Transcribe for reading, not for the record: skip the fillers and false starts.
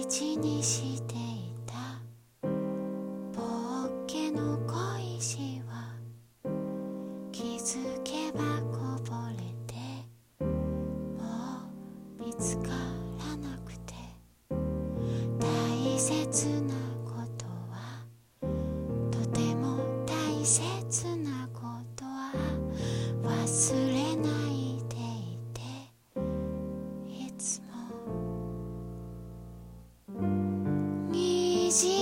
事にしていたぼっけの小石は気づけばこぼれてもう見つからなくて、大切なことはとても大切なことは忘れないでいて、いつも虹